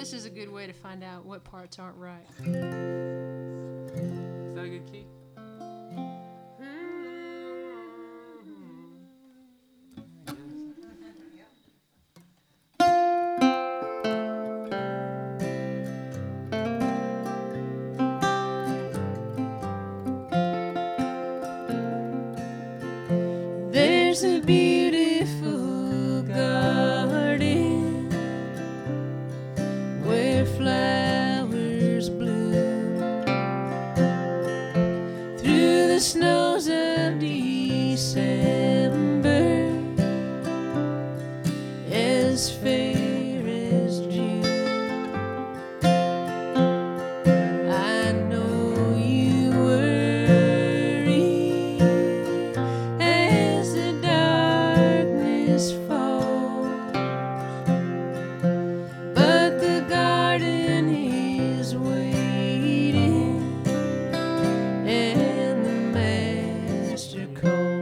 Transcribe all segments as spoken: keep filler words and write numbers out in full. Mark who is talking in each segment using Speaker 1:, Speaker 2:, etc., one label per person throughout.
Speaker 1: this is a good way to find out what parts aren't right.
Speaker 2: Is that a good key?
Speaker 1: There's a beautiful garden where flowers bloom through the snows of December, as fair as June. I know you worry as the darkness falls, but the garden is waiting and the master calls.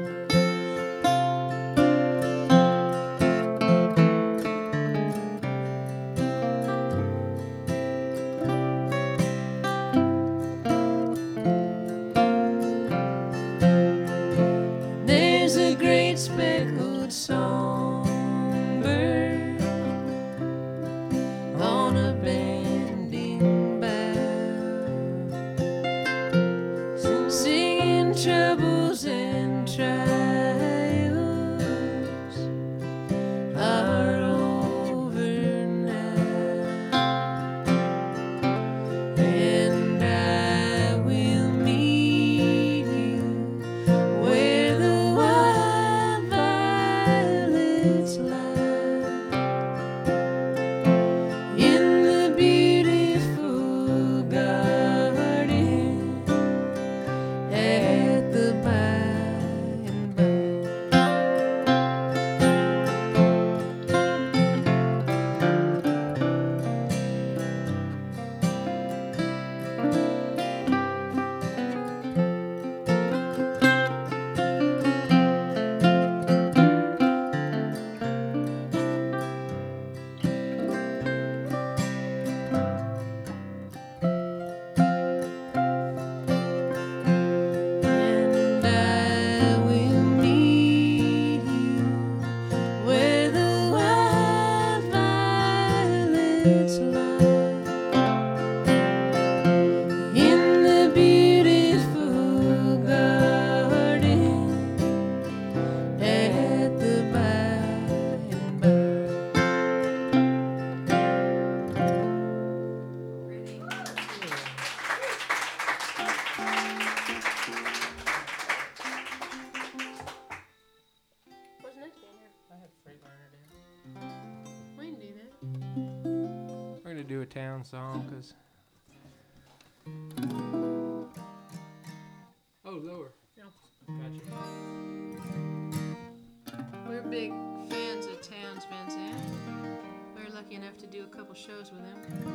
Speaker 1: There's a great speckled songbird on a bending bough, singing troubles and trials are over now, and I will meet you where the wild violets lie, in the beautiful garden at the by and by. And I will meet you where the wild violets lie, in the beautiful garden at the by and by. What's next in here?
Speaker 2: I have Freightliner down.
Speaker 1: We can do that.
Speaker 2: We're gonna do a town song, cause. Oh, lower.
Speaker 1: No.
Speaker 2: Gotcha.
Speaker 1: We're big fans of Townes Van Zandt. We were lucky enough to do a couple shows with him.